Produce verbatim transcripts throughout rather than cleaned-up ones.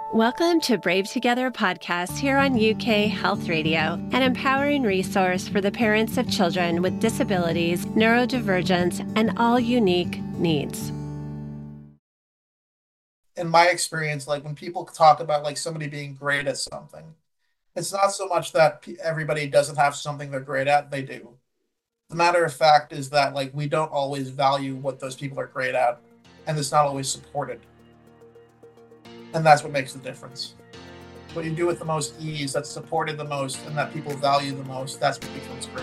Welcome to Brave Together podcast here on U K Health Radio, an empowering resource for the parents of children with disabilities, neurodivergence, and all unique needs. In my experience, like when people talk about like somebody being great at something, it's not so much that pe- everybody doesn't have something they're great at, they do. The matter of fact is that like we don't always value what those people are great at, and it's not always supported. And that's what makes the difference. What you do with the most ease, that's supported the most, and that people value the most, that's what becomes great.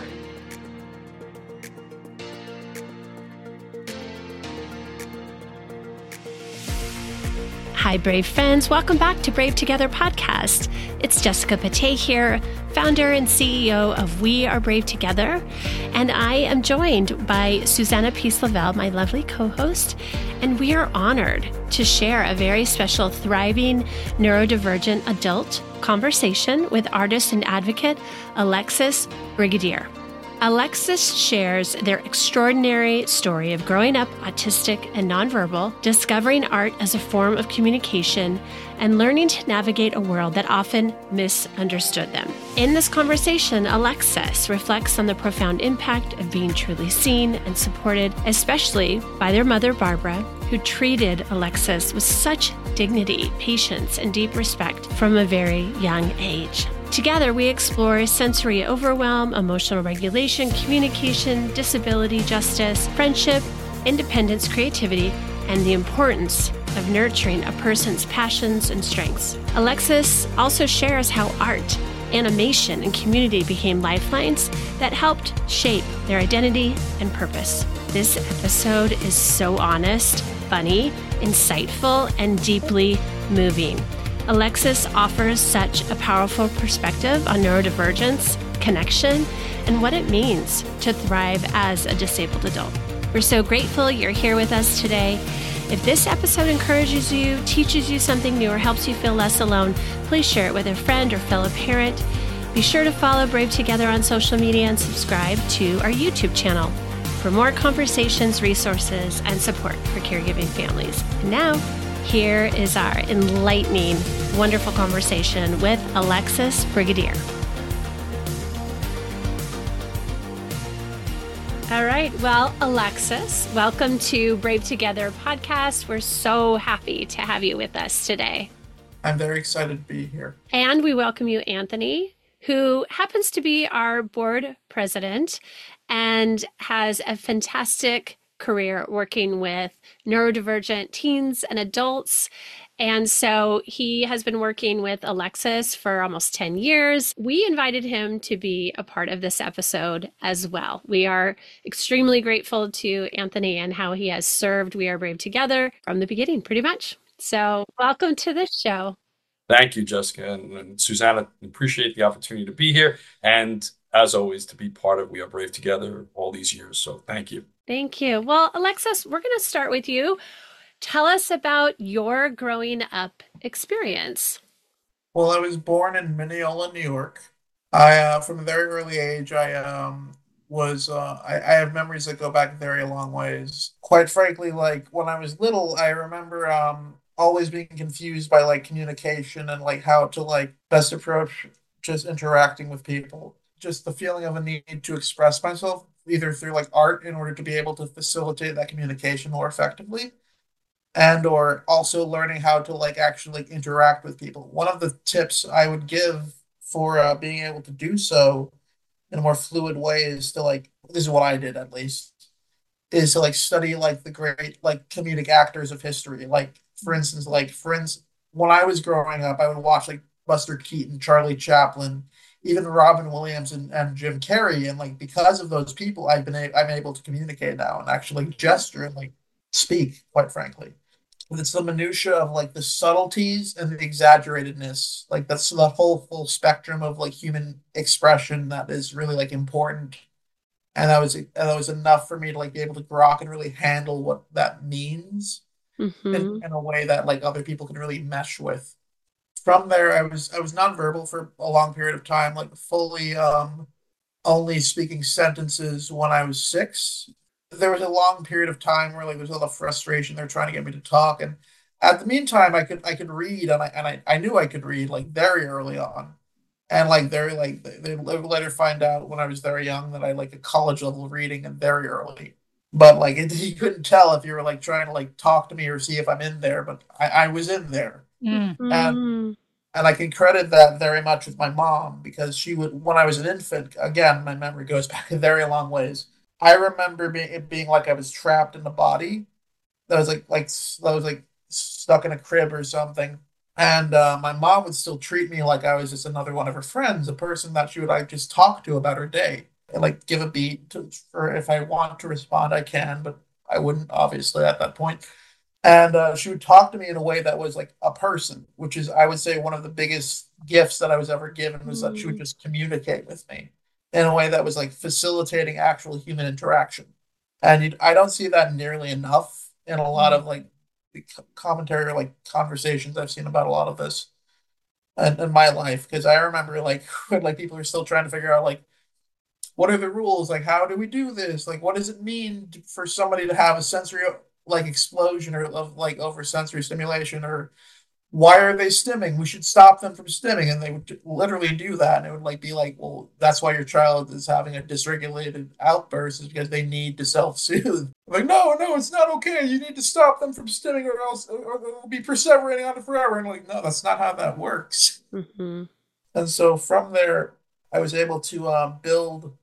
Hi, Brave friends. Welcome back to Brave Together podcast. It's Jessica Pate here, founder and C E O of We Are Brave Together. And I am joined by Susanna Peace-Lavelle, my lovely co-host. And we are honored to share a very special thriving neurodivergent adult conversation with artist and advocate Alexis Brigadier. Alexis shares their extraordinary story of growing up autistic and nonverbal, discovering art as a form of communication, and learning to navigate a world that often misunderstood them. In this conversation, Alexis reflects on the profound impact of being truly seen and supported, especially by their mother, Barbara, who treated Alexis with such dignity, patience, and deep respect from a very young age. Together, we explore sensory overwhelm, emotional regulation, communication, disability justice, friendship, independence, creativity, and the importance of nurturing a person's passions and strengths. Alexis also shares how art, animation, and community became lifelines that helped shape their identity and purpose. This episode is so honest, funny, insightful, and deeply moving. Alexis offers such a powerful perspective on neurodivergence, connection, and what it means to thrive as a disabled adult. We're so grateful you're here with us today. If this episode encourages you, teaches you something new, or helps you feel less alone, please share it with a friend or fellow parent. Be sure to follow Brave Together on social media and subscribe to our YouTube channel for more conversations, resources, and support for caregiving families. And now, here is our enlightening, wonderful conversation with Alexis Brigadier. All right. Well, Alexis, welcome to Brave Together podcast. We're so happy to have you with us today. I'm very excited to be here. And we welcome you, Anthony, who happens to be our board president and has a fantastic career working with neurodivergent teens and adults. And so he has been working with Alexis for almost ten years. We invited him to be a part of this episode as well. We are extremely grateful to Anthony and how he has served We Are Brave Together from the beginning, pretty much. So welcome to the show. Thank you, Jessica and, and Susanna. Appreciate the opportunity to be here. And as always, to be part of We Are Brave Together all these years. So thank you. Thank you. Well, Alexis, we're going to start with you. Tell us about your growing up experience. Well, I was born in Mineola, New York. I, uh, from a very early age, I um, was, uh, I, I have memories that go back very long ways. Quite frankly, like when I was little, I remember um, always being confused by like communication and like how to like best approach just interacting with people. Just the feeling of a need to express myself either through like art in order to be able to facilitate that communication more effectively, and or also learning how to like actually like, interact with people. One of the tips I would give for uh, being able to do so in a more fluid way is to like, this is what I did at least, is to like study like the great like comedic actors of history. Like for instance, like friends, when I was growing up, I would watch like Buster Keaton, Charlie Chaplin, even Robin Williams and, and Jim Carrey. And like because of those people, I've been a- I'm able to communicate now and actually gesture and like speak, quite frankly. But it's the minutia of like the subtleties and the exaggeratedness. Like that's the whole full spectrum of like human expression that is really like important. And that was and that was enough for me to like be able to grok and really handle what that means in, Mm-hmm. in a way that like other people can really mesh with. From there, I was I was nonverbal for a long period of time, like fully um only speaking sentences when I was six. There was a long period of time where like there was a lot of frustration. They're trying to get me to talk, and At the meantime, I could I could read, and I and I, I knew I could read like very early on, and like very like they, they would later find out when I was very young that I like a college level reading and very early. But like it, you couldn't tell if you were like trying to like talk to me or see if I'm in there, but I, I was in there, Mm. and Mm-hmm. and I can credit that very much with my mom because she would when I was an infant. Again, my memory goes back a very long ways. I remember being it being like I was trapped in a body that was like like that was like stuck in a crib or something. And uh, my mom would still treat me like I was just another one of her friends, a person that she would like just talk to about her day and like give a beat to, for if I want to respond, I can, but I wouldn't obviously at that point. And uh, she would talk to me in a way that was like a person, which is I would say one of the biggest gifts that I was ever given was that she would just communicate with me in a way that was like facilitating actual human interaction. And you, I don't see that nearly enough in a lot Mm. of like the commentary or like conversations I've seen about a lot of this in, in my life. Because I remember like when like people are still trying to figure out like what are the rules? Like how do we do this? Like what does it mean to- for somebody to have a sensory like explosion or of like over sensory stimulation or why are they stimming? We should stop them from stimming. And they would literally do that. And it would like be like, well, that's why your child is having a dysregulated outburst is because they need to self-soothe. Like, no, no, it's not okay. You need to stop them from stimming or else or they'll be perseverating on it forever. And like, no, that's not how that works. Mm-hmm. And so from there, I was able to uh, build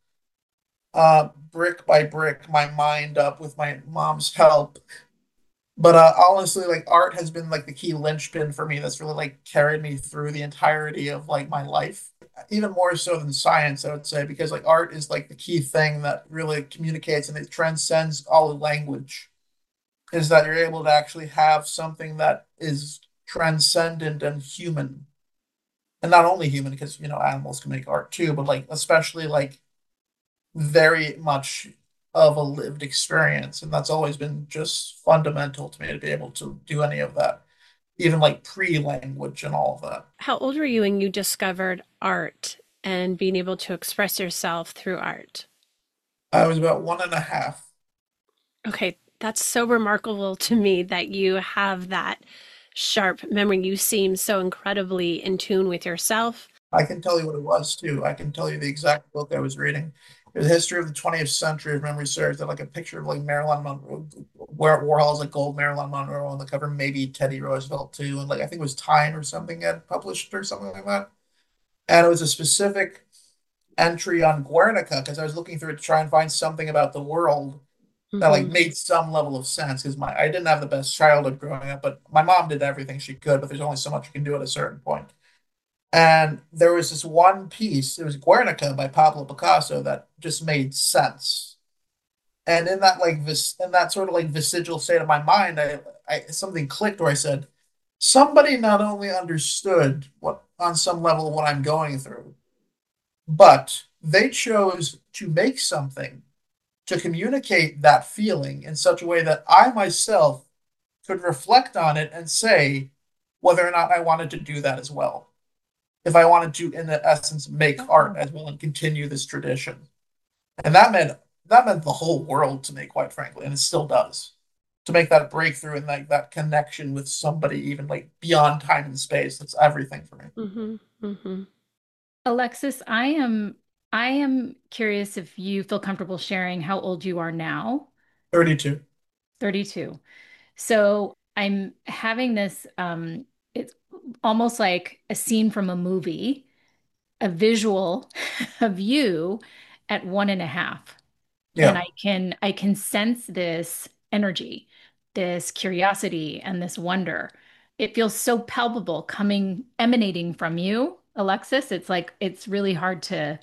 uh, brick by brick my mind up with my mom's help. But uh, honestly, like art has been like the key linchpin for me that's really like carried me through the entirety of like my life. Even more so than science, I would say, because like art is like the key thing that really communicates and it transcends all language. Is that you're able to actually have something that is transcendent and human. And not only human, because you know, animals can make art too, but like especially like very much of a lived experience. And that's always been just fundamental to me to be able to do any of that, even like pre language and all of that. How old were you when you discovered art and being able to express yourself through art? I was about one and a half. Okay, that's so remarkable to me that you have that sharp memory. You seem so incredibly in tune with yourself. I can tell you what it was too. I can tell you the exact book I was reading. It was the history of the twentieth century, if memory serves. That like a picture of like Marilyn Monroe, where Warhol's like gold Marilyn Monroe on the cover, maybe Teddy Roosevelt too, and like I think it was Time or something had published or something like that. And it was a specific entry on Guernica because I was looking through it to try and find something about the world that like Mm-hmm. made some level of sense because my I didn't have the best childhood growing up, but my mom did everything she could, but there's only so much you can do at a certain point. And there was this one piece, it was Guernica by Pablo Picasso that just made sense. And in that like this in that sort of like vestigial state of my mind, I, I something clicked where I said, somebody not only understood what on some level what I'm going through, but they chose to make something to communicate that feeling in such a way that I myself could reflect on it and say whether or not I wanted to do that as well. If I wanted to, in essence, make art Oh. as well and continue this tradition. And that meant that meant the whole world to me, quite frankly, and it still does. To make that breakthrough and like that connection with somebody even like beyond time and space, that's everything for me. Mm-hmm. Mm-hmm. Alexis, I am I am curious if you feel comfortable sharing how old you are now. thirty-two. thirty-two. So I'm having this um it's almost like a scene from a movie, a visual of you at one and a half. And Yeah. I can I can sense this energy, this curiosity and this wonder. It feels so palpable coming emanating from you, Alexis. It's like it's really hard to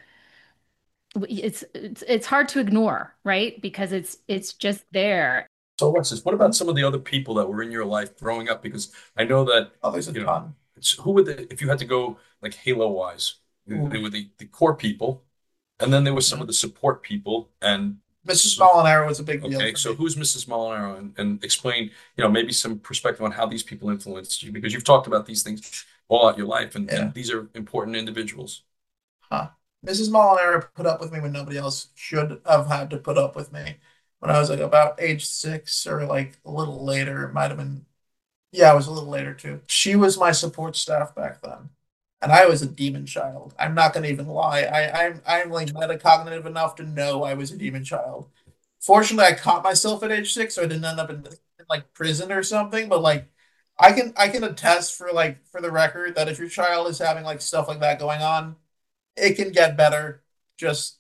it's it's it's hard to ignore, right? Because it's it's just there. So, Alexis, what about some of the other people that were in your life growing up? Because I know that, Oh, there's a you know, ton. it's who were the, if you had to go like Halo wise, they Ooh. were the, the core people, and then there was some Yeah. of the support people. And Missus so, Molinaro was a big deal okay, for so me. who's missus Molinaro? And, and explain, you know, maybe some perspective on how these people influenced you, because you've talked about these things all out your life, and, Yeah. and these are important individuals. Huh. Missus Molinaro put up with me when nobody else should have had to put up with me. When I was like about age six or like a little later, it might have been Yeah, I was a little later too. She was my support staff back then. And I was a demon child. I'm not gonna even lie. I, I'm I'm like metacognitive enough to know I was a demon child. Fortunately, I caught myself at age six, so I didn't end up in, in like prison or something. But like, I can I can attest for like for the record that if your child is having like stuff like that going on, it can get better. Just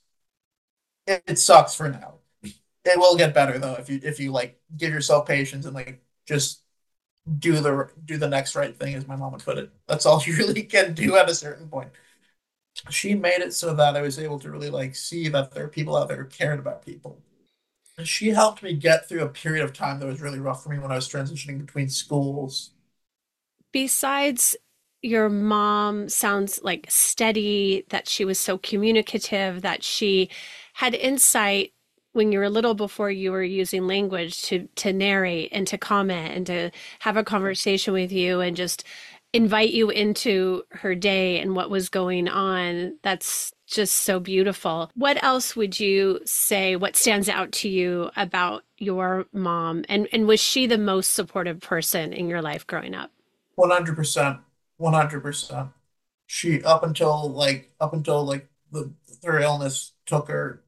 it, it sucks for now. It will get better though if you if you like give yourself patience and like just do the do the next right thing, as my mom would put it. That's all you really can do at a certain point. She made it so that I was able to really like see that there are people out there who cared about people. And she helped me get through a period of time that was really rough for me when I was transitioning between schools. Besides, your mom sounds like steady, that she was so communicative, that she had insight when you were little before you were using language to to narrate and to comment and to have a conversation with you and just invite you into her day and what was going on. That's just so beautiful. What else would you say? What stands out to you about your mom? And and was she the most supportive person in your life growing up? one hundred percent. one hundred percent. She up until like up until like the her illness took her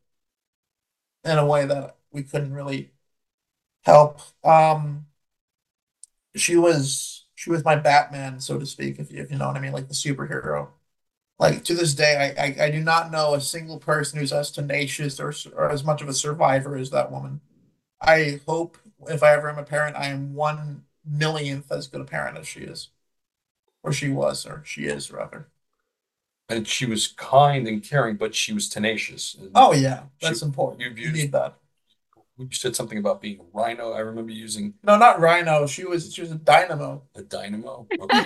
in a way that we couldn't really help. Um she was she was my Batman, so to speak, if you if you know what I mean, like the superhero. Like to this day, I, I, I do not know a single person who's as tenacious or, or as much of a survivor as that woman. I hope if I ever am a parent, I am one millionth as good a parent as she is, or she was, or she is rather. And she was kind and caring, but she was tenacious. And Oh yeah, she, that's important. you've You used, need that. you said something about being a rhino. I remember using No, not Rhino. She was she was a dynamo. a dynamo. Okay.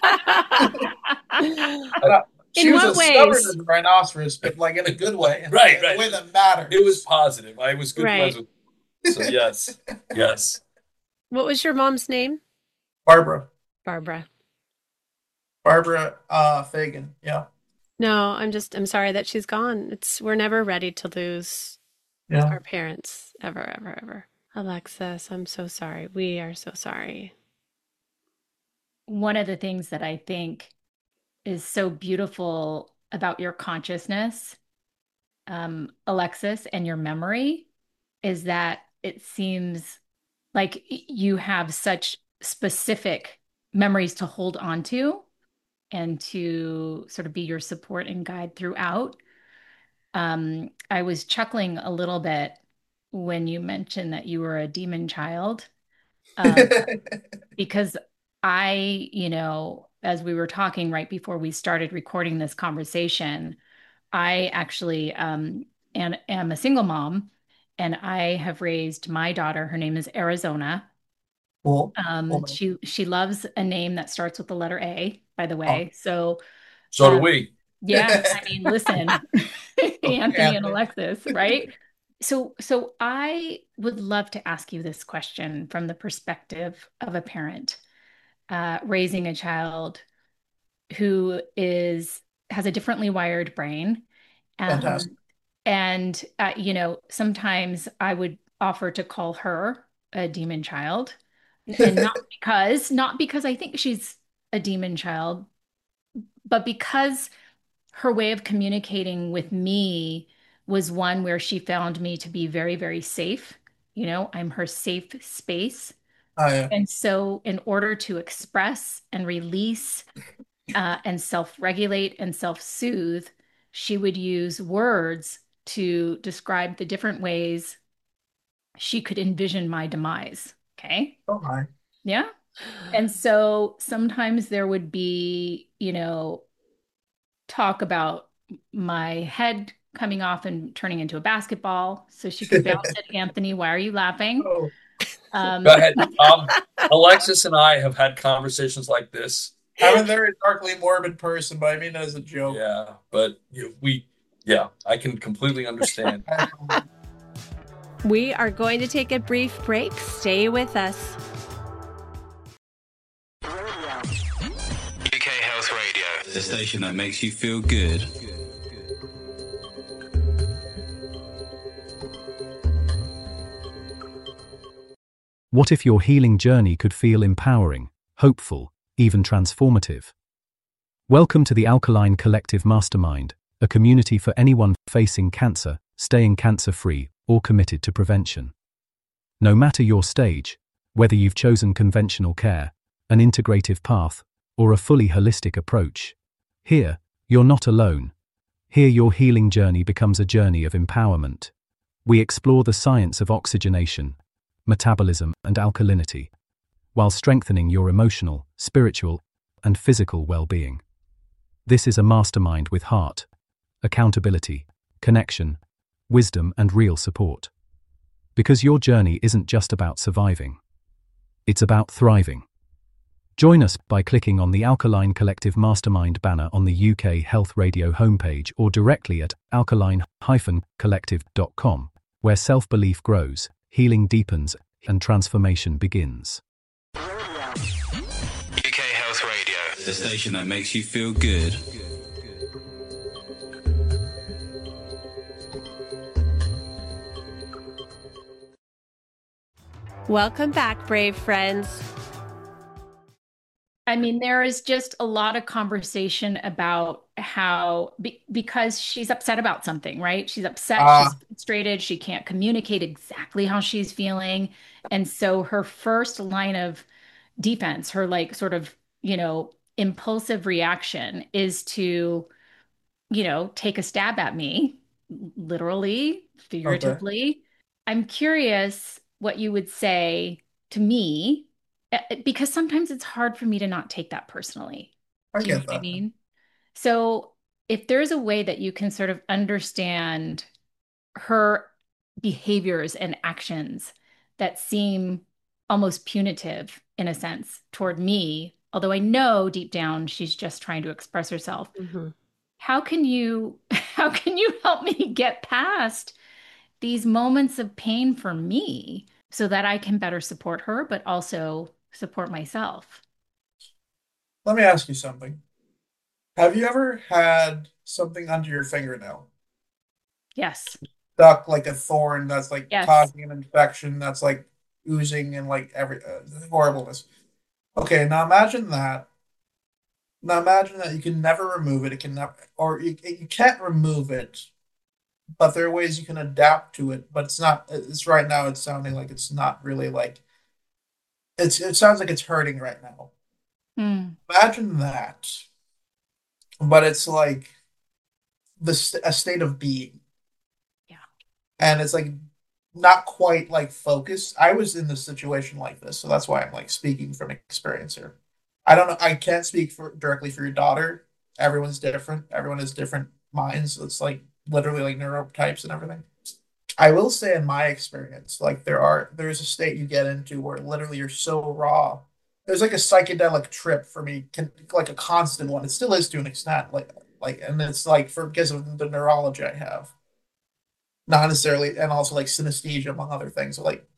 Not- She In was what as stubborn ways? as a rhinoceros, but like in a good way, in Right, a right. way that matters. It was positive. I was good Right. friends with. So yes, yes. What was your mom's name? Barbara. Barbara. Barbara uh, Fagan. Yeah, No, I'm just I'm sorry that she's gone. It's we're never ready to lose yeah. our parents ever, ever, ever. Alexis, I'm so sorry. We are so sorry. One of the things that I think is so beautiful about your consciousness, um, Alexis, and your memory is that it seems like you have such specific memories to hold on to and to sort of be your support and guide throughout. Um, I was chuckling a little bit when you mentioned that you were a demon child, um, because I, you know, as we were talking right before we started recording this conversation, I actually um, am, am a single mom, and I have raised my daughter. Her name is Arizona. Cool. Um, Cool. she she loves a name that starts with the letter A, by the Oh. way. So So do um, we. yeah, I mean, listen, Anthony and Anthony. Alexis, right? So so I would love to ask you this question from the perspective of a parent uh, raising a child who is has a differently wired brain. Fantastic. Um, and uh, you know, sometimes I would offer to call her a demon child, and not because not because I think she's a demon child, but because her way of communicating with me was one where she found me to be very, very safe. You know, I'm her safe space. Oh yeah. And so, in order to express and release uh, and self-regulate and self-soothe, she would use words to describe the different ways she could envision my demise. Okay. Oh my. Yeah. And so sometimes there would be, you know, talk about my head coming off and turning into a basketball so she could bounce it. Anthony, why are you laughing? Oh. Um, Go ahead. Um, Alexis and I have had conversations like this. I'm a very darkly morbid person, but I mean that as a joke. Yeah, but you know, we, yeah, I can completely understand. We are going to take a brief break. Stay with us. U K Health Radio, the station that makes you feel good. What if your healing journey could feel empowering, hopeful, even transformative. Welcome to the Alkaline Collective Mastermind, a community for anyone facing cancer, staying cancer-free, or committed to prevention. No matter your stage, whether you've chosen conventional care, an integrative path, or a fully holistic approach, here, you're not alone. Here your healing journey becomes a journey of empowerment. We explore the science of oxygenation, metabolism, and alkalinity, while strengthening your emotional, spiritual, and physical well-being. This is a mastermind with heart, accountability, connection, wisdom, and real support. Because your journey isn't just about surviving. It's about thriving. Join us by clicking on the Alkaline Collective Mastermind banner on the U K Health Radio homepage or directly at alkaline dash collective dot com, where self-belief grows, healing deepens, and transformation begins. U K Health Radio, the station that makes you feel good. Welcome back, brave friends. I mean, there is just a lot of conversation about how, be, because she's upset about something, right? She's upset, Uh, she's frustrated, she can't communicate exactly how she's feeling. And so her first line of defense, her like sort of, you know, impulsive reaction is to, you know, take a stab at me, literally, okay. figuratively. I'm curious what you would say to me, eh, because sometimes it's hard for me to not take that personally. I Do you know get what I that. mean? So if there's a way that you can sort of understand her behaviors and actions that seem almost punitive in a sense toward me, although I know deep down she's just trying to express herself, Mhm. how can you how can you help me get past these moments of pain for me so that I can better support her, but also support myself? Let me ask you something. Have you ever had something under your fingernail? Yes. Stuck like a thorn that's like Yes. causing an infection that's like oozing and like every uh, horribleness. Okay, now imagine that. Now imagine that you can never remove it. It can never, or you, you can't remove it, but there are ways you can adapt to it. But it's not. It's right now. It's sounding like it's not really like it's. It sounds like it's hurting right now. Hmm. Imagine that, but it's like the st- a state of being, Yeah. and it's like not quite like focused. I was in this situation like this, so that's why I'm like speaking from experience here. I don't know. I can't speak for directly for your daughter. Everyone's different. Everyone has different minds. It's like literally like neurotypes and everything. I will say in my experience, like there are there's a state you get into where literally you're so raw. There's like a psychedelic trip for me, can, like a constant one. It still is to an extent, like like, and it's like for because of the neurology I have, not necessarily, and also like synesthesia among other things. So like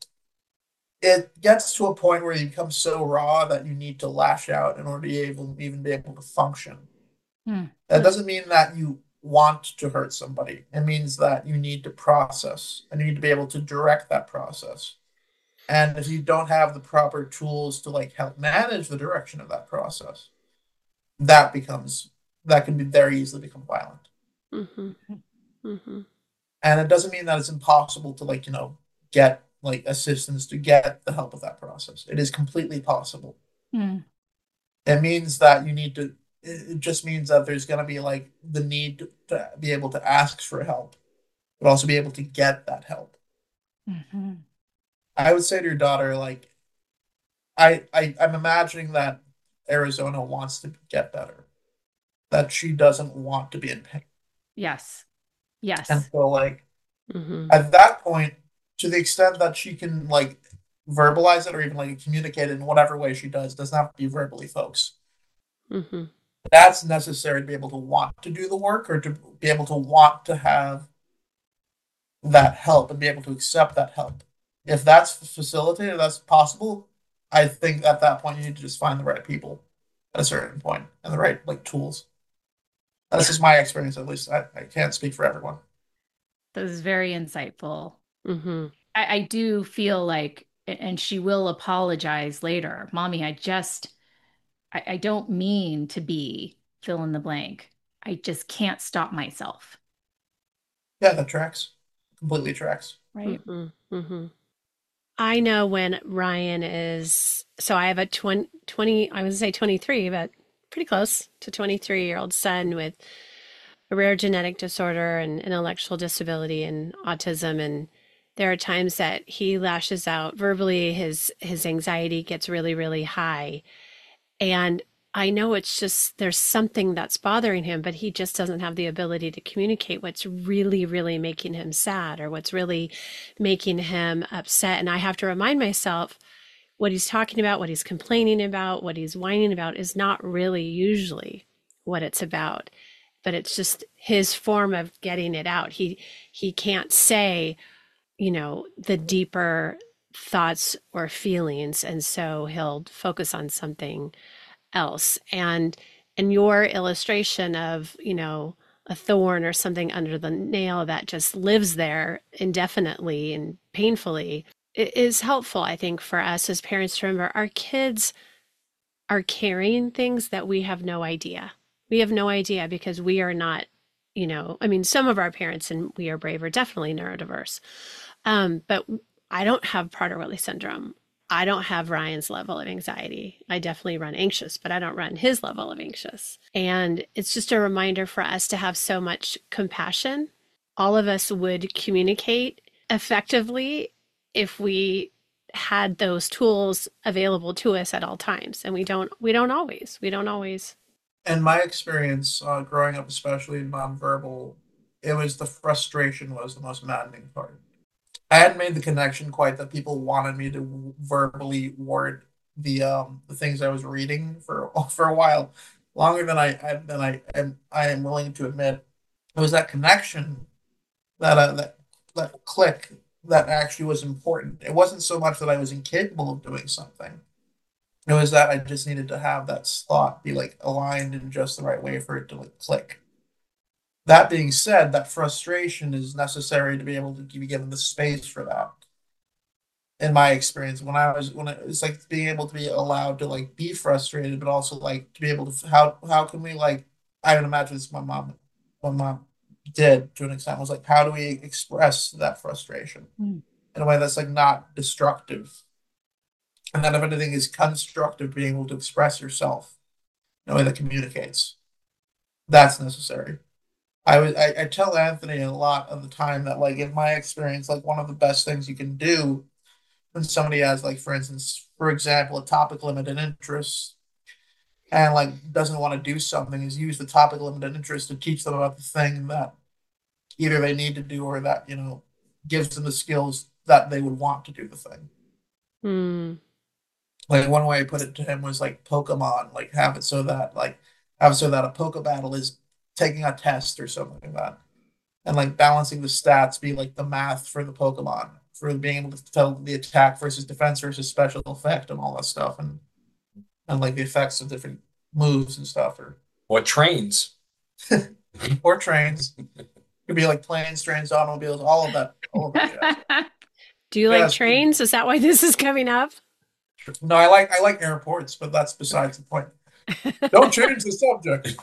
it gets to a point where you become so raw that you need to lash out in order to be able even be able to function. Hmm. That doesn't mean that you want to hurt somebody. It means that you need to process and you need to be able to direct that process. And if you don't have the proper tools to like help manage the direction of that process, that becomes that can be very easily become violent. Mhm. Mhm. And it doesn't mean that it's impossible to like, you know, get like assistance to get the help of that process. It is completely possible. Hmm. It means that you need to it just means that there's going to be like the need to, to be able to ask for help, but also be able to get that help. Mhm. I would say to your daughter, like, I, I I'm imagining that Arizona wants to get better, that she doesn't want to be in pain. Yes. And Yes. so like Mhm. at that point, to the extent that she can like verbalize it or even like communicate it in whatever way she does, doesn't have to be verbally, folks. Mhm. That's necessary to be able to want to do the work or to be able to want to have that help and be able to accept that help. If that's facilitated, that's possible, I think at that point you need to just find the right people at a certain point and the right like tools. That's Yeah. just my experience, at least. I, I can't speak for everyone. That was very insightful. Mhm. I, I do feel like, and she will apologize later. Mommy, I just, I, I don't mean to be fill in the blank. I just can't stop myself. Yeah, that tracks. Completely tracks. Right. Mm-hmm, mm-hmm. I know when Ryan is, so I have a twenty, twenty I would say twenty-three, but pretty close to twenty-three year old son with a rare genetic disorder and intellectual disability and autism. And there are times that he lashes out verbally, his his anxiety gets really, really high. And I know it's just there's something that's bothering him, but he just doesn't have the ability to communicate what's really, really making him sad or what's really making him upset. And I have to remind myself what he's talking about, what he's complaining about, what he's whining about is not really usually what it's about, but it's just his form of getting it out. He he can't say, you know, the deeper thoughts or feelings, and so he'll focus on something else. And and your illustration of, you know, a thorn or something under the nail that just lives there indefinitely and painfully is helpful, I think, for us as parents to remember our kids are carrying things that we have no idea. We have no idea because we are not, you know, I mean, some of our parents and We Are Brave are definitely neurodiverse. Um, but I don't have Prader-Willi syndrome. I don't have Ryan's level of anxiety. I definitely run anxious, but I don't run his level of anxious. And it's just a reminder for us to have so much compassion. All of us would communicate effectively if we had those tools available to us at all times. And we don't, we don't always, we don't always. In my experience, uh, growing up, especially in nonverbal, it was the frustration was the most maddening part. I hadn't made the connection quite that people wanted me to verbally word the um the things I was reading for for a while, longer than I I- than I am I am willing to admit. It was that connection, that uh, that that click that actually was important. It wasn't so much that I was incapable of doing something. It was that I just needed to have that slot be like aligned in just the right way for it to like click. That being said, that frustration is necessary to be able to be given the space for that. In my experience, when I was when it, it's like being able to be allowed to like be frustrated, but also like to be able to how how can we like I would imagine this my mom my mom did to an extent was like how do we express that frustration Mm. in a way that's like not destructive, and then if anything is constructive, being able to express yourself in a way that communicates. That's necessary. I would I, I tell Anthony a lot of the time that like in my experience, like one of the best things you can do when somebody has like for instance, for example, a topic limited interest and like doesn't want to do something is use the topic limited interest to teach them about the thing that either they need to do or that, you know, gives them the skills that they would want to do the thing. Hmm. Like one way I put it to him was like Pokemon, like have it so that like have it so that a Poke battle is taking a test or something like that. And like balancing the stats be like the math for the Pokemon, for being able to tell the attack versus defense versus special effect and all that stuff and and like the effects of different moves and stuff or Or trains. or trains. Could be like planes, trains, automobiles, all of that. All of that jazz. Do you like Yes. trains? Is that why this is coming up? No, I like I like airports, but that's besides the point. Don't change the subject.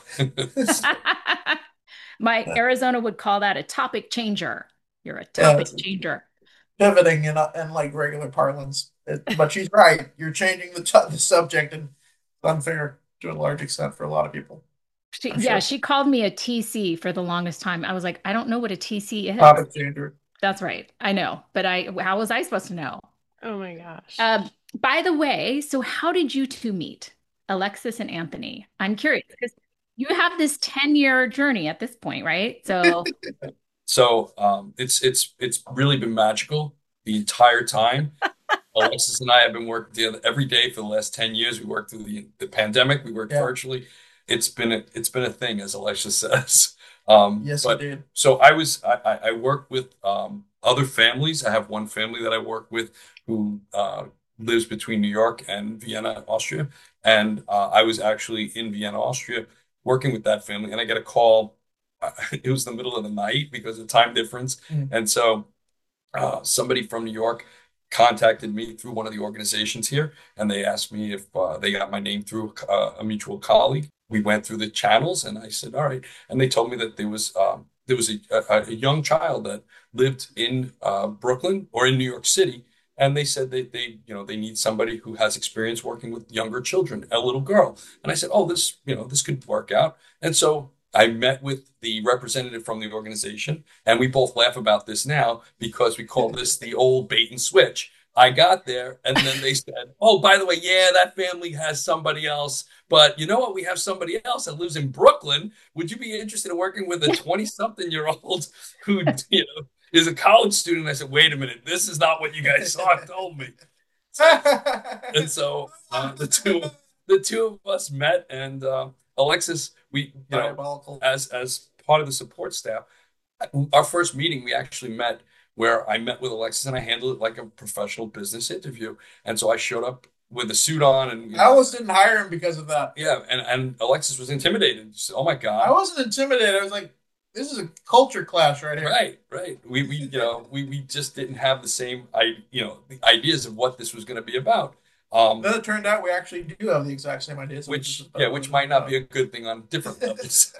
My Arizona would call that a topic changer. You're a Yeah, topic it's changer. pivoting in, uh, in like regular parlance. It- but she's right. You're changing the, t- the subject, and it's unfair to a large extent for a lot of people. She, I'm yeah, sure. she called me a T C for the longest time. I was like, I don't know what a T C is. Topic changer. That's right. I know, but I how was I supposed to know? Oh my gosh. Um, by the way, so how did you two meet, Alexis and Anthony? I'm curious because you have this ten year journey at this point, right? So, So um, it's it's it's really been magical the entire time. Alexis and I have been working together every day for the last ten years. We worked through the, the pandemic. We worked Yeah. virtually. It's been a it's been a thing, as Alexis says. Um, Yes, but you did. so I was I, I I work with um, other families. I have one family that I work with who uh, lives between New York and Vienna, Austria. And uh, I was actually in Vienna, Austria, working with that family. And I get a call. Uh, it was the middle of the night because of time difference. Mm. And so uh, somebody from New York contacted me through one of the organizations here, and they asked me if uh, they got my name through uh, a mutual colleague. We went through the channels, and I said, "All right." And they told me that there was um, there was a, a, a young child that lived in uh, Brooklyn or in New York City, and they said they they you know they need somebody who has experience working with younger children, a little girl. And I said, "Oh, this you know this could work out." And so I met with the representative from the organization, and we both laugh about this now because we call this the old bait and switch. I got there, and then they said, "Oh, by the way, yeah, that family has somebody else, but you know what? We have somebody else that lives in Brooklyn. Would you be interested in working with a twenty-something-year-old who, you know, is a college student?" I said, "Wait a minute, this is not what you guys saw and told me." And so uh, the two the two of us met, and uh, Alexis, we you know, as as part of the support staff, our first meeting we actually met where I met with Alexis and I handled it like a professional business interview. And so I showed up with a suit on, and you I know, almost didn't hire him because of that. yeah, and and Alexis was intimidated. She said, "Oh my I God." wasn't intimidated. I was like, this is a culture clash right here. Right, right. We we you know we we just didn't have the same I you know the ideas of what this was going to be about. Um, Then it turned out we actually do have the exact same ideas. which yeah, which might not be a good thing on different levels.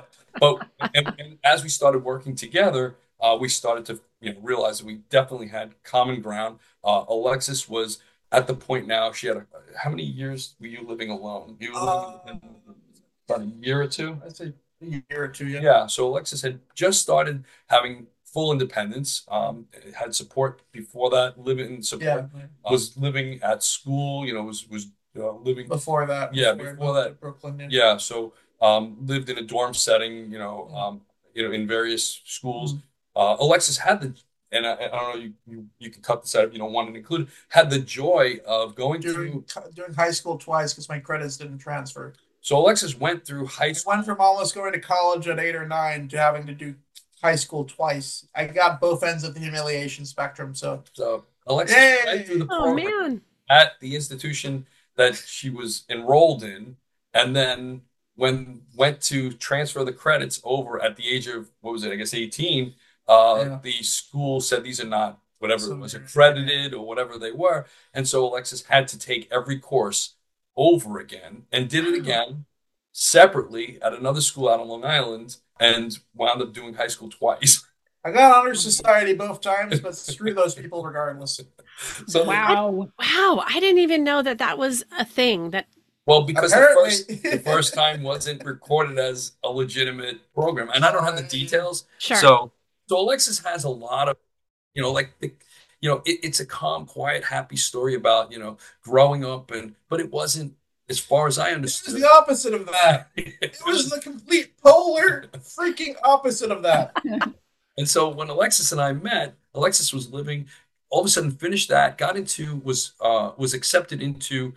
But and, and as we started working together, uh, we started to you know realize that we definitely had common ground. Uh, Alexis was at the point now she had a, how many years were you living alone? You were living Uh, in about a year or two. I'd say a year or two, yeah. Yeah, so Alexis had just started having full independence, um, had support before that, living support, Yeah, was living at school, you know, was was uh, living, before that. yeah, I before moved to that, Brooklyn. Yeah. yeah, so um, lived in a dorm setting, you know, Yeah. um, you know, in various schools. Mhm. Uh, Alexis had the, and I, I don't know, you, you you can cut this out if you don't want it included, had the joy of going During through. during high school twice because my credits didn't transfer. So Alexis went through high I school. went from almost going to college at eight or nine to having to do high school twice. I got both ends of the humiliation spectrum. So So Alexis Yay! went through the Oh program man. at the institution that she was enrolled in, and then when went to transfer the credits over at the age of what was it? I guess eighteen. Uh, Yeah. the school said these are not whatever So it was they're- accredited or whatever they were, and so Alexis had to take every course over again and did it again separately at another school out on Long Island, and wound up doing high school twice. I got honor society both times, but screw those people regardless. So Wow. Wow, I didn't even know that that was a thing. That well, because the Apparently. first the first time wasn't recorded as a legitimate program, and I don't have the details. Sure. So, so Alexis has a lot of, you know, like the, you know, it, it's a calm, quiet, happy story about you know growing up, and but it wasn't, as far as I It was understood. the opposite of that. It It was was- the complete polar freaking opposite of that. And so when Alexis and I met, Alexis was living, all of a sudden finished that, got into, was uh was accepted into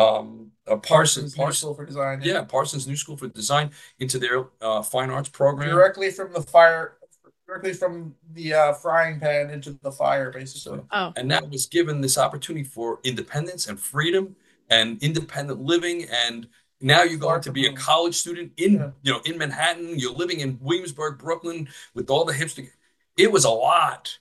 um a Parsons New Parsons School for Design. yeah, Parsons New School for Design into their uh, fine arts program. Directly from the fire, directly from the uh, frying pan into the fire, basically. So, oh, and now was given this opportunity for independence and freedom and independent living. And now you're going to be a college student in, Yeah. you know, in Manhattan. You're living in Williamsburg, Brooklyn, with all the hipster. It was a lot.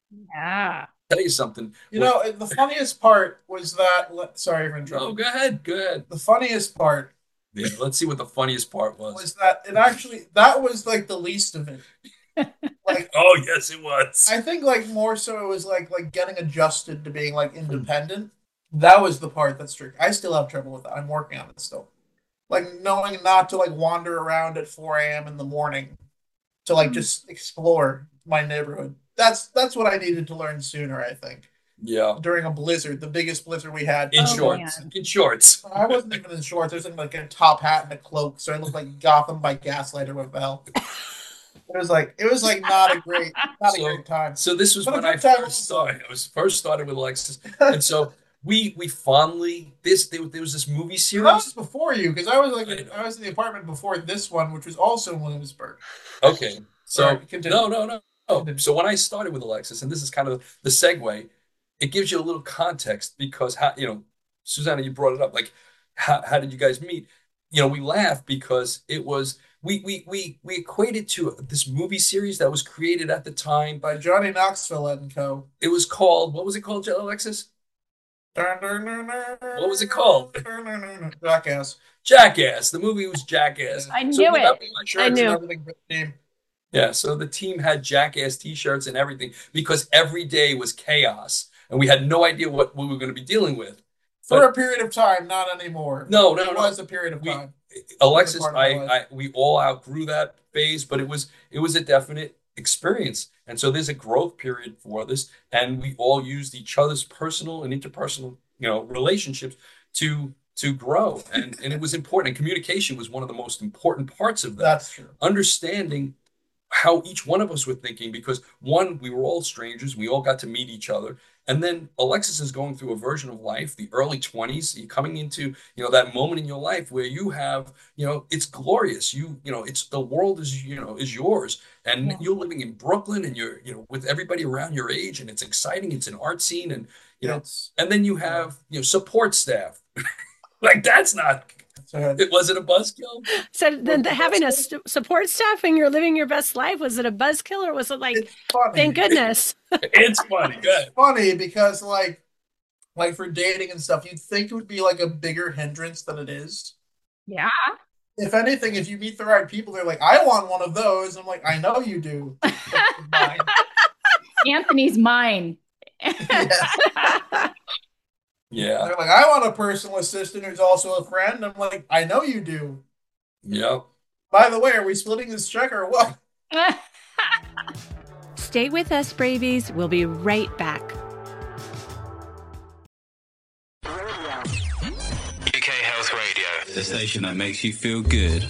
Yeah. Tell you something. You know, and the funniest part was that. le- Sorry for Oh, interrupting. go ahead, go ahead. The funniest part Yeah, let's see what the funniest part was. was that it actually that was like the least of it. Like Oh, yes, it was. I think like more so it was like like getting adjusted to being like independent. That was the part that's tricky. I still have trouble with that. I'm working on it still. Like knowing not to like wander around at four a m in the morning to like just explore my neighborhood. That's that's what I needed to learn sooner, I think. Yeah, During a blizzard, the biggest blizzard we had. in Oh, shorts. man. In shorts. I wasn't even in shorts. I was in like a top hat and a cloak, so I looked like Gotham by Gaslight or whatever the hell. It was like it was like not a great not a So- great time. So this was But a when I good time first also. started. I was first started with Alexis, and so we we fondly this there, there was this movie So that was series. before you, because I was like I know. I was in the apartment before this one, which was also in Williamsburg. Okay, so Sorry, continue. no no no no. So when I started with Alexis, and this is kind of the segue, it gives you a little context because how you know, Susanna, you brought it up. Like, how how did you guys meet? you know, we laugh because it was we we we we equated to this movie series that was created at the time. By Johnny Knoxville and co. It was called, what was it called, Alexis? Dun, dun, dun, dun, What was it called? dun, dun, dun, dun. Jackass. Jackass. The movie was Jackass. I So knew we got it. the I shirts and knew. Everything for the team. Yeah, so the team had Jackass t-shirts and everything because every day was chaos and we had no idea what we were going to be dealing with. For But a period of time, not anymore. no, no, It no. was a period of We, time. Alexis, part of I, my life. I, we all outgrew that phase, but it was, it was a definite experience. And so there's a growth period for this, and we all used each other's personal and interpersonal, you know, relationships to to grow. And and it was important. And communication was one of the most important parts of that. That's true. Understanding how each one of us were thinking, because one, we were all strangers, we all got to meet each other. And then Alexis is going through a version of life, the early twenties, you're coming into, you know, that moment in your life where you have, you know, it's glorious. You, you know, it's the world is, you know, is yours. And Yeah. you're living in Brooklyn and you're, you know, with everybody around your age, and it's exciting. It's an art scene, and, you know, It's, and then you have, you know, support staff. Like that's not, it's a, it wasn't a buzzkill. So then the, having a st- support staff when you're living your best life, was it a buzzkill or was it like, it's funny. thank goodness? It's funny. Good. Funny because like like for dating and stuff, you'd think it would be like a bigger hindrance than it is. Yeah. If anything, if you meet the right people, they're like, I want one of those. I'm like, I know you do. Mine. Anthony's mine. Yes. Yeah. They're like, I want a personal assistant who's also a friend. I'm like, I know you do. Yep. By the way, are we splitting this check or what? Stay with us, Bravies. We'll be right back. U K Health Radio, the station that makes you feel good.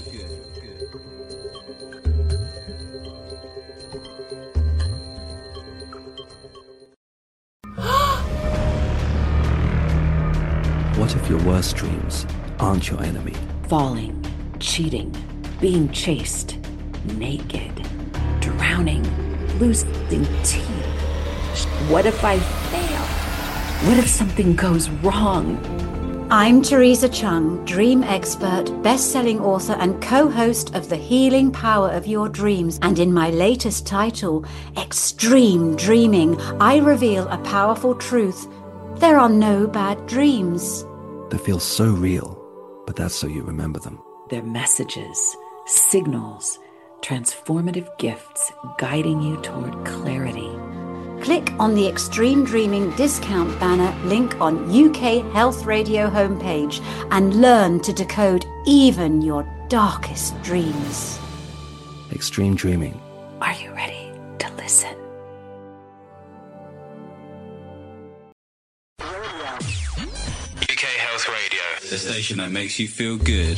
What if your worst dreams aren't your enemy? Falling, cheating, being chased, naked, drowning, losing teeth. What if I fail? What if something goes wrong? I'm Teresa Chung, dream expert, best-selling author and co-host of The Healing Power of Your Dreams. And in my latest title, Extreme Dreaming, I reveal a powerful truth. There are no bad dreams. They feel so real, but that's so you remember them. They're messages, signals, transformative gifts guiding you toward clarity. Click on the Extreme Dreaming discount banner link on U K Health Radio homepage and learn to decode even your darkest dreams. Extreme dreaming. Are you ready to listen? U K Health Radio, the station that makes you feel good.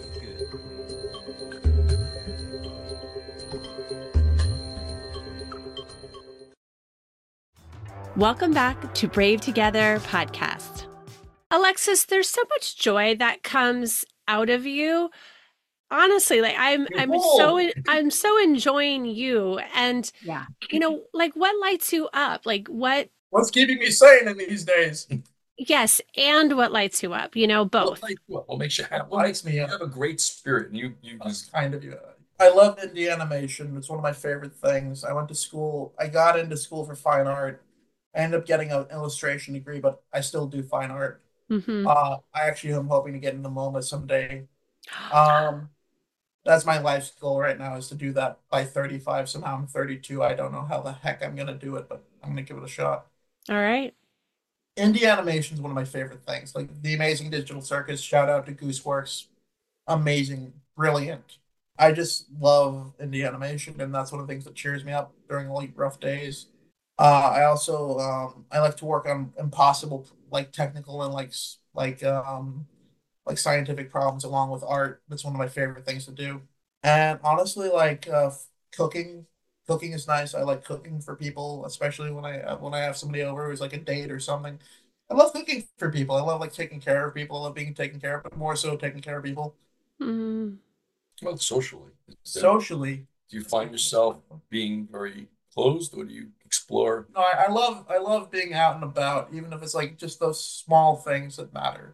Welcome back to Brave Together podcast. Alexis, there's so much joy that comes out of you. Honestly, like I'm I'm so I'm so enjoying you, and Yeah. you know, like what lights you up? Like what What's keeping me sane in these days? yes, and what lights you up, you know, both. What, like, what, what makes you happy? What lights me You up? have a great spirit, and you you That's kind of you. I love indie animation. It's one of my favorite things. I went to school. I got into school for fine art. I ended up getting an illustration degree, but I still do fine art. Mhm. Uh, I actually am hoping to get into MoMA someday. Um, that's my life's goal right now is to do that by thirty-five. Somehow I'm thirty-two. I don't know how the heck I'm gonna do it, but I'm gonna give it a shot. All right. Indie animation is one of my favorite things. Like The Amazing Digital Circus, shout out to Gooseworks. Amazing, brilliant. I just love indie animation, and that's one of the things that cheers me up during like rough days. Uh, I also um, I like to work on impossible, like technical and like s- like um like scientific problems along with art. That's one of my favorite things to do. And honestly, like uh, f- cooking, cooking is nice. I like cooking for people, especially when I uh, when I have somebody over who's like a date or something. I love cooking for people. I love like taking care of people. I love being taken care of, but more so taking care of people Mm. well socially. Is there- socially. do you find yourself being very closed, or do you explore? No, I, I love I love being out and about, even if it's like just those small things that matter.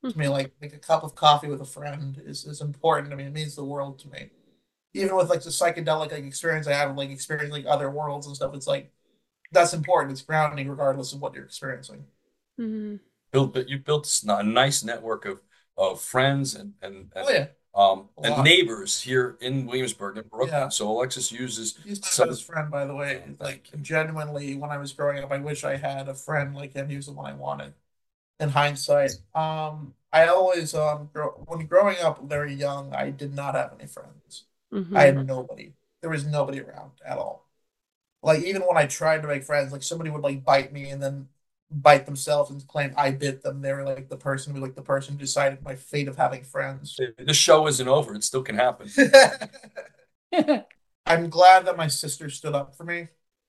to me. Like like a cup of coffee with a friend is is important to me. It means the world to me. Even with like the psychedelic like experience I have, like experiencing like other worlds and stuff, it's like that's important. It's grounding regardless of what you're experiencing. Mm-hmm. Built, but you built s- a nice network of of friends and and Oh and yeah, um a and lot. neighbors here in Williamsburg and Brooklyn. Yeah. So Alexis uses He's my some. best friend, by the way. Oh, Like thank you. genuinely, when I was growing up, I wish I had a friend like him. He was the one I wanted. In hindsight, um, I always um, grow, when growing up very young, I did not have any friends. I Mm-hmm. had nobody. There was nobody around at all. Like even when I tried to make friends, like somebody would like bite me and then bite themselves and claim I bit them. They were like the person who like the person who decided my fate of having friends. The show isn't over. It still can happen. I'm glad that my sister stood up for me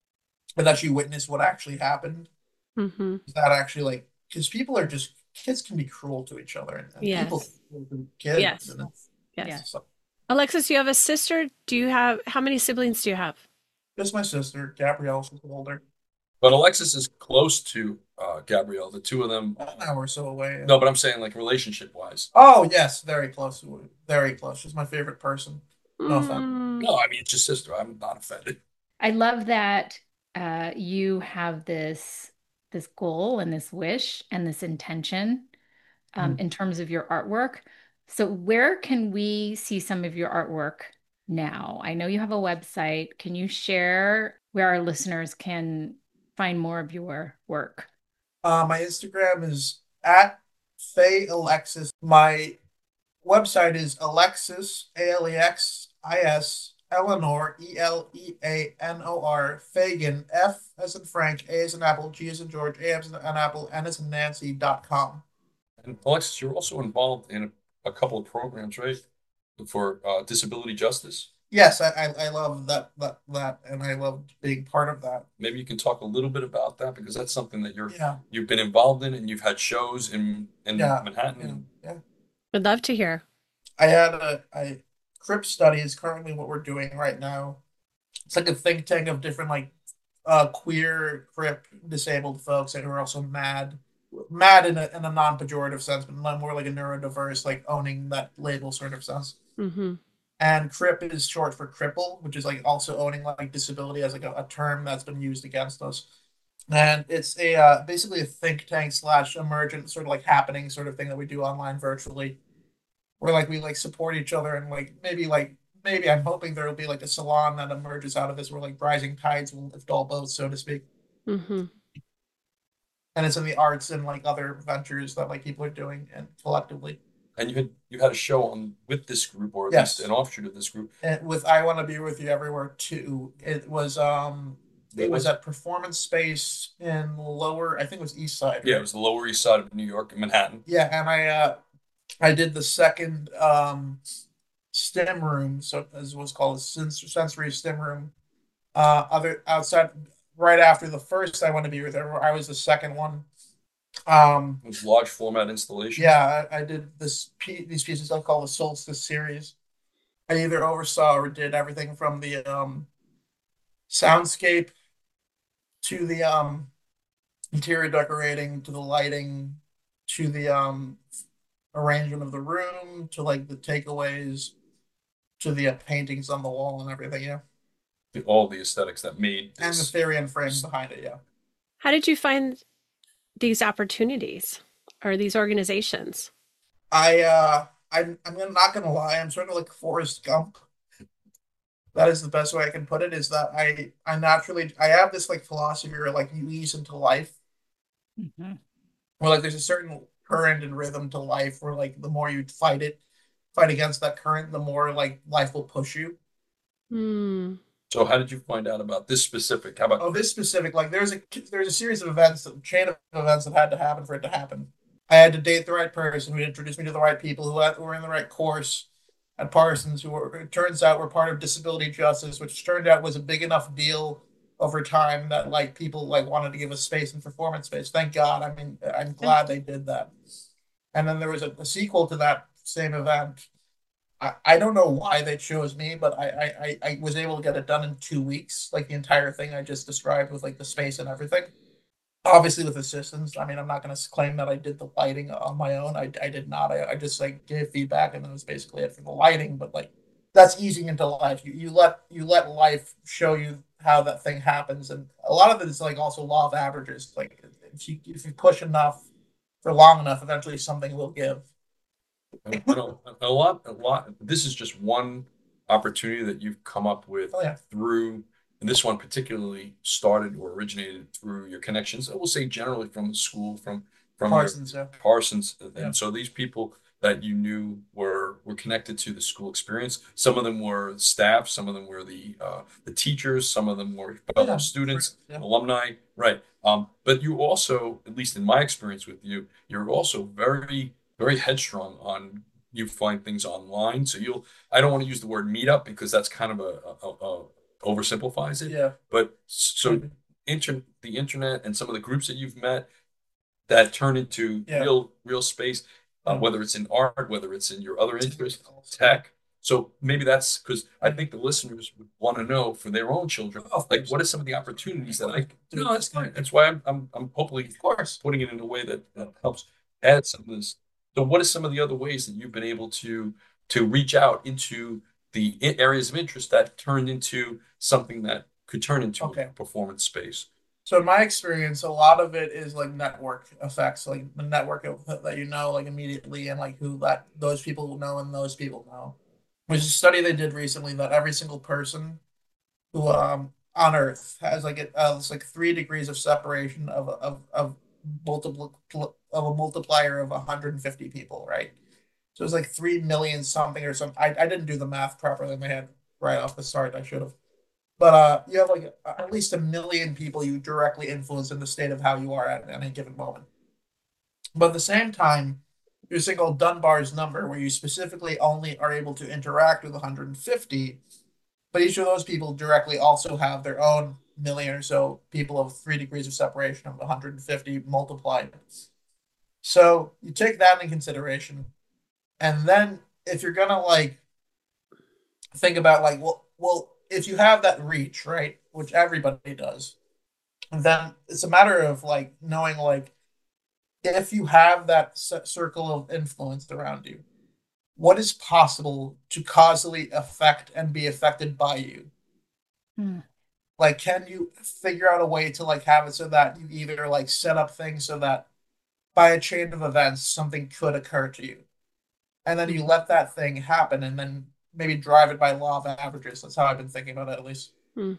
and that she witnessed what actually happened. Mm-hmm. That actually like because people are just kids can be cruel to each other and, and people Yes. can be cruel to kids. Yes. And it's, Yes. it's like, Alexis, you have a sister. Do you have, how many siblings do you have? just my sister, Gabrielle, she's older, But Alexis is close to uh, Gabrielle. The two of them. an hour or so away. No, but I'm saying like relationship wise. Oh yes, very close. Very close. She's my favorite person. No offense. Mm. No, I mean it's your sister. I'm not offended. I love that uh, you have this this goal and this wish and this intention um, Mm. in terms of your artwork. So where can we see some of your artwork now? I know you have a website. Can you share where our listeners can find more of your work? Uh, my Instagram is at Faye Alexis. My website is Alexis, A L E X I S, Eleanor, E L E A N O R, Fagan, F as in Frank, A as in Apple, G as in George, A as in Apple, N as in Nancy dot com. And Alexis, you're also involved in a, a couple of programs, right? For uh, disability justice. Yes, I, I, I love that, that that and I love being part of that. Maybe you can talk a little bit about that because that's something that you're Yeah, you've been involved in and you've had shows in in yeah, yeah, Manhattan. yeah. Would love to hear. I had a I Crip study is currently what we're doing right now. It's like a think tank of different like uh queer, crip, disabled folks that are also mad, mad in a in a non-pejorative sense, but more like a neurodiverse, like owning that label sort of sense. Mm-hmm. And crip is short for cripple, which is like also owning like disability as like a, a term that's been used against us. And it's a uh, basically a think tank slash emergent sort of like happening sort of thing that we do online virtually, where like we like support each other and like maybe like maybe I'm hoping there will be like a salon that emerges out of this where like rising tides will lift all boats, so to speak. Mm-hmm. And it's in the arts and like other ventures that like people are doing and collectively. And you had you had a show on with this group, or at Yes. least an offshoot of this group. And with I Want to Be With You Everywhere too. It was um it was at Performance Space in Lower, I think it was East Side. Yeah, it right? was the Lower East Side of New York, in Manhattan. Yeah, and I uh I did the second um STEM room, so as what's called a sens- sensory STEM room. Uh other outside right after the first I Want to Be With Everywhere, I was the second one. Um It was large format installation. yeah, I, I did this pe- these pieces I call the Solstice series. I either oversaw or did everything from the um soundscape to the um interior decorating to the lighting to the um arrangement of the room to like the takeaways to the uh, paintings on the wall and everything, yeah. The- all the aesthetics that made And the this. theory and frame behind it, yeah. How did you find these opportunities or these organizations? I uh I'm I'm gonna- not gonna lie, I'm sort of like Forrest Gump. That is the best way I can put it, is that I I naturally I have this like philosophy where like you ease into life. Mhm. Where like there's a certain current and rhythm to life where like the more you fight it, fight against that current, the more like life will push you. Hmm. So how did you find out about this specific? How about Oh, this specific, like there's a there's a series of events, a chain of events that had to happen for it to happen. I had to date the right person who introduced me to the right people who, had, who were in the right course at Parsons, who were, it turns out were part of disability justice, which turned out was a big enough deal over time that like people like wanted to give us space and performance space. Thank God. I mean, I'm glad they did that. And then there was a, a sequel to that same event. I, I don't know why they chose me, but I, I, I I was able to get it done in two weeks, like the entire thing I just described with like the space and everything. obviously with assistance. I mean, I'm not going to claim that I did the lighting on my own. I, I did not. I, I just like gave feedback, and that was basically it for the lighting. But like that's easing into life. You you let you let life show you how that thing happens, and a lot of it is like also law of averages. Like if you if you push enough for long enough, eventually something will give. You know, a lot, a lot. This is just one opportunity that you've come up with Oh yeah, through, and this one particularly started or originated through your connections. I will say generally from the school, from from your Parsons. Yeah, Parsons, yeah, and so these people that you knew were were connected to the school experience. Some of them were staff, some of them were the uh, the teachers, some of them were oh fellow yeah, students, yeah, alumni, right? Um, but you also, at least in my experience with you, you're also very very headstrong on you find things online. So you'll, I don't want to use the word meetup because that's kind of a, a, a oversimplifies it. yeah. But so Maybe. inter the internet and some of the groups that you've met that turn into Yeah, real real space, uh, yeah. whether it's in art, whether it's in your other Tech interests, also. tech. So maybe that's because I Yeah. think the listeners would want to know for their own children, Oh, of like course. what are some of the opportunities that I Dude, no, that's fine. That's why I'm I'm I'm hopefully of course. putting it in a way that, that helps add some of this. So what are some of the other ways that you've been able to to reach out into the i- areas of interest that turned into something that could turn into a Okay. performance space? So in my experience, a lot of it is like network effects, like the network of, that you know like immediately, and like who that those people will know and those people know. There's a study they did recently that every single person who um on Earth has like it uh, it's like three degrees of separation of of of multiple of a multiplier of one hundred fifty people, right? So it's like three million something or something. I, I didn't do the math properly in my head right off the start. I should have. But uh, you have like at least a million people you directly influence in the state of how you are at any given moment. But at the same time, there's a thing called Dunbar's number, where you specifically only are able to interact with one hundred fifty, but each of those people directly also have their own million or so people of three degrees of separation of one hundred fifty multiplied. So you take that into consideration, and then if you're gonna like think about like, well, well, if you have that reach, right, which everybody does, then it's a matter of like knowing like if you have that circle of influence around you, what is possible to causally affect and be affected by you? Hmm. Like, can you figure out a way to like have it so that you either like set up things so that by a chain of events something could occur to you, and then you let that thing happen, and then maybe drive it by law of averages. That's how I've been thinking about it, at least. Mm.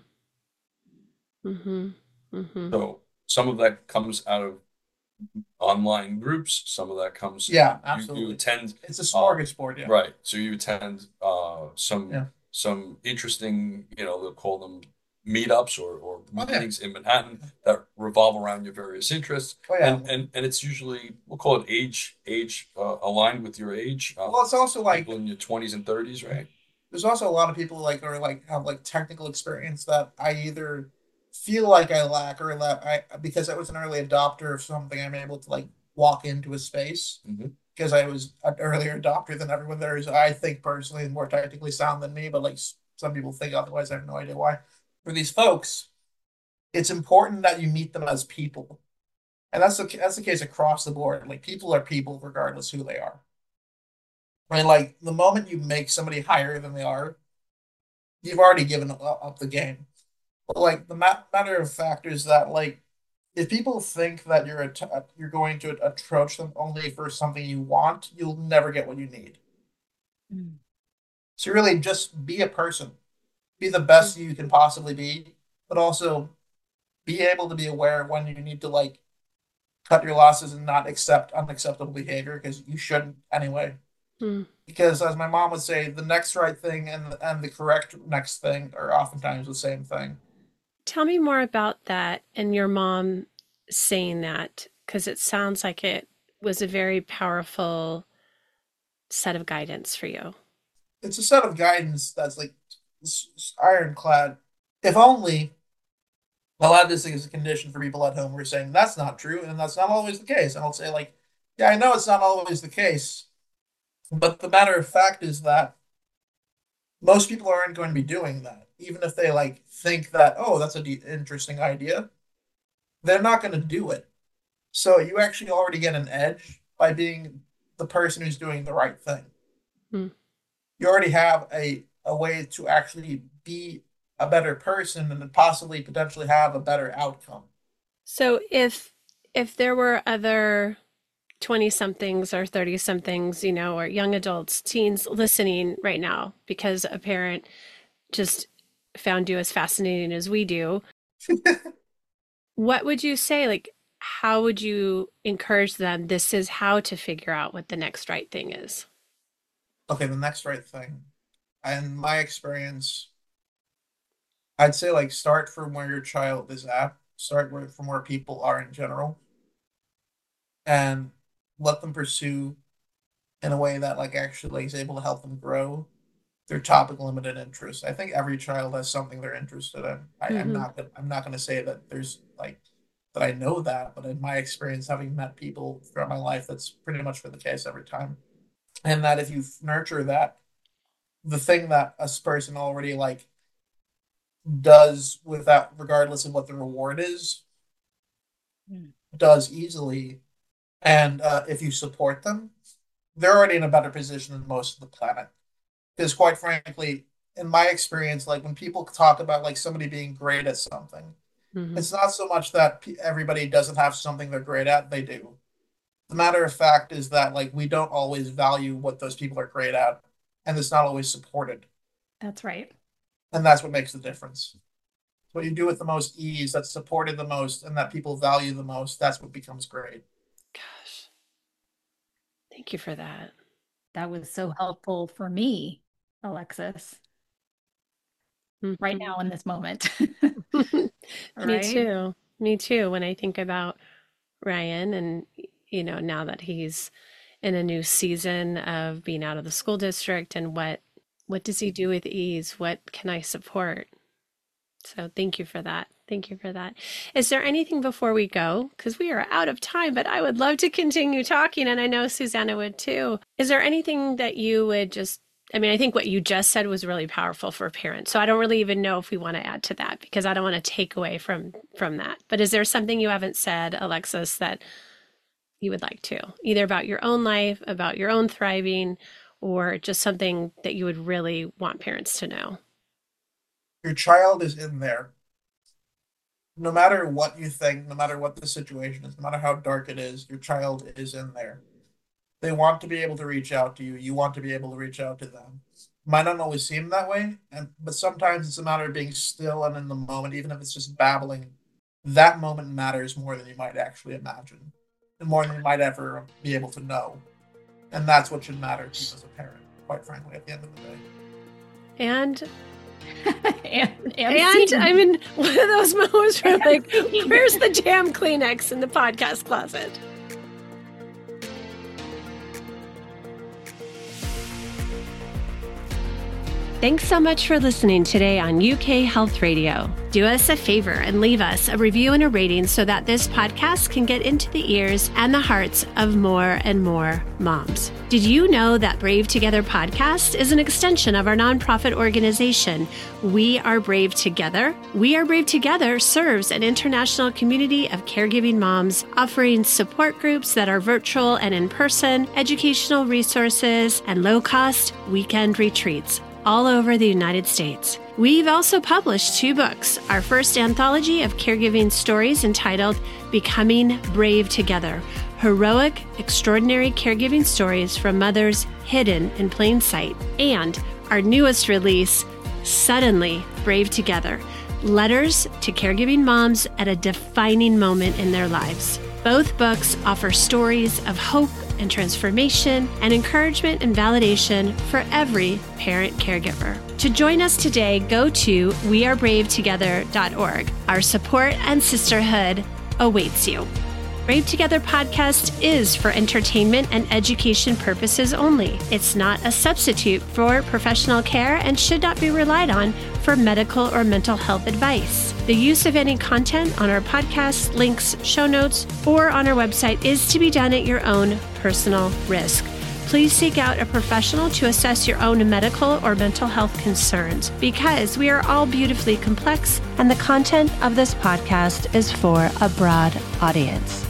Mm-hmm. Mm-hmm. So some of that comes out of online groups. Some of that comes Yeah, you, absolutely. you attend It's a uh, smorgasbord, yeah. right. So you attend uh, some Yeah. some interesting, you know, they'll call them meetups or or Oh yeah. meetings in Manhattan that revolve around your various interests. Oh yeah. And and and it's usually we'll call it age age uh, aligned with your age. Uh, Well, it's also like people in your twenties and thirties, right? there's also a lot of people like or like have like technical experience that I either feel like I lack or that I because I was an early adopter of something, I'm able to like walk into a space Mhm. because I was an earlier adopter than everyone there is. I think personally more technically sound than me, but like s- some people think otherwise. I have no idea why. For these folks, it's important that you meet them as people, and that's the that's the case across the board. Like people are people regardless who they are. Right? Like the moment you make somebody higher than they are, you've already given up, up the game. But like the ma- matter of fact is that like if people think that you're a you're going to approach them only for something you want, you'll never get what you need. Mm. So really, just be a person, be the best you can possibly be, but also be able to be aware when you need to like cut your losses and not accept unacceptable behavior because you shouldn't anyway. Mm. Because as my mom would say, the next right thing and and the correct next thing are oftentimes the same thing. Tell me more about that and your mom saying that, because it sounds like it was a very powerful set of guidance for you. It's a set of guidance that's like s- s- ironclad. If only a lot of this thing is a condition for people at home who are saying that's not true and that's not always the case. And I'll say like, yeah, I know it's not always the case, but the matter of fact is that most people aren't going to be doing that, even if they like think that, oh, that's an interesting idea. they're not going to do it. So you actually already get an edge by being the person who's doing the right thing. Hmm. You already have a, a way to actually be a better person and possibly potentially have a better outcome. So if if there were other twenty-somethings or thirty-somethings, you know, or young adults, teens listening right now because a parent just found you as fascinating as we do, what would you say? Like, how would you encourage them? This is how to figure out what the next right thing is. Okay, the next right thing. In my experience, I'd say like start from where your child is at, start where, from where people are in general, and let them pursue in a way that like actually is able to help them grow their topic limited interests. I think every child has something they're interested in. I, Mhm. I'm not gonna, I'm not going to say that there's like that I know that, but in my experience, having met people throughout my life, that's pretty much been the case every time. And that if you nurture that, the thing that a person already like does without, regardless of what the reward is, Mm. does easily. And uh, if you support them, they're already in a better position than most of the planet. Because quite frankly, in my experience, like when people talk about like somebody being great at something, Mhm. it's not so much that pe- everybody doesn't have something they're great at, they do. The matter of fact is that like we don't always value what those people are great at, and it's not always supported. That's right. And that's what makes the difference. What you do with the most ease, that's supported the most, and that people value the most, that's what becomes great. Gosh. Thank you for that. That was so helpful for me, Alexis, right Mhm. now in this moment. Me Right? too. Me too. When I think about Ryan and, you know, now that he's in a new season of being out of the school district and what what does he do with ease? What can I support? So thank you for that. Thank you for that. Is there anything before we go? Because we are out of time, but I would love to continue talking, and I know Susanna would too. Is there anything that you would just, I mean, I think what you just said was really powerful for parents. So I don't really even know if we want to add to that because I don't want to take away from from that. But is there something you haven't said, Alexis, that you would like to, either about your own life, about your own thriving, or just something that you would really want parents to know? Your child is in there. No matter what you think, no matter what the situation is, no matter how dark it is, your child is in there. They want to be able to reach out to you. You want to be able to reach out to them. Might not always seem that way, and but sometimes it's a matter of being still and in the moment, even if it's just babbling. That moment matters more than you might actually imagine, and more than you might ever be able to know. And that's what should matter to you as a parent, quite frankly, at the end of the day. And and and, and scene. I'm in one of those moments where I'm like, scene. where's the damn Kleenex in the podcast closet? Thanks so much for listening today on U K Health Radio. Do us a favor and leave us a review and a rating so that this podcast can get into the ears and the hearts of more and more moms. Did you know that Brave Together podcast is an extension of our nonprofit organization, We Are Brave Together? We Are Brave Together serves an international community of caregiving moms, offering support groups that are virtual and in person, educational resources, and low-cost weekend retreats all over the United States. We've also published two books. Our first anthology of caregiving stories entitled Becoming Brave Together, Heroic, Extraordinary Caregiving Stories from Mothers Hidden in Plain Sight. And our newest release, Suddenly Brave Together, Letters to Caregiving Moms at a Defining Moment in Their Lives. Both books offer stories of hope and transformation and encouragement and validation for every parent caregiver. To join us today, go to we are brave together dot org. Our support and sisterhood awaits you. Brave Together podcast is for entertainment and education purposes only. It's not a substitute for professional care and should not be relied on for medical or mental health advice. The use of any content on our podcast, links, show notes, or on our website is to be done at your own personal risk. please seek out a professional to assess your own medical or mental health concerns, because we are all beautifully complex and the content of this podcast is for a broad audience.